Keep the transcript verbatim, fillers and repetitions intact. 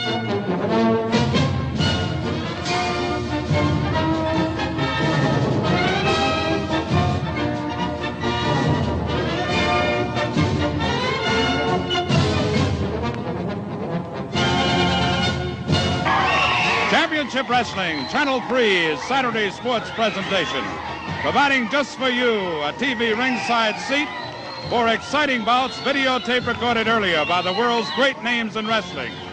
Championship Wrestling, Channel three's Saturday sports presentation, providing just for you a T V ringside seat for exciting bouts videotape recorded earlier by the world's great names in wrestling.